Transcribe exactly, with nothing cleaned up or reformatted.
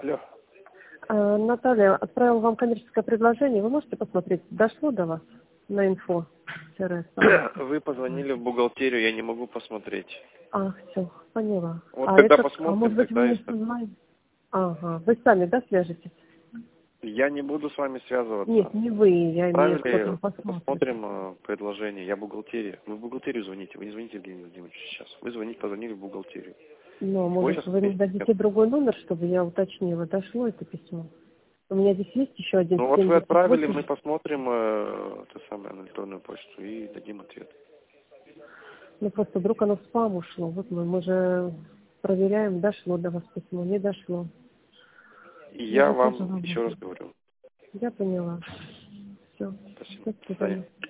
Алло. А, Наталья, отправила вам коммерческое предложение. Вы можете посмотреть, дошло до вас на инфо? Вы позвонили в бухгалтерию, я не могу посмотреть. А, все, поняла. Вот А когда это, а посмотрим, может быть, вы тогда не и... знаете? Ага, вы сами, да, свяжетесь? Я не буду с вами связываться. Нет, не вы, я имею в виду, Правильно, потом посмотрите. посмотрим э, предложение. Я бухгалтерия. Вы в бухгалтерию звоните, вы не звоните Евгению Владимировичу сейчас. Вы звоните, позвонили в бухгалтерию. Ну, Вы может, сейчас вы мне дадите другой номер, чтобы я уточнила, дошло это письмо? У меня здесь есть еще один Ну вот вы семьдесят отправили, восемь. мы посмотрим э, это самое, на электронную почту и дадим ответ. Ну, просто вдруг оно в спам ушло. Вот мы, мы же проверяем, дошло до вас письмо, не дошло. И Мы я же тоже вам еще раз работаем. говорю. Я поняла. Все. Спасибо. До До свидания. свидания.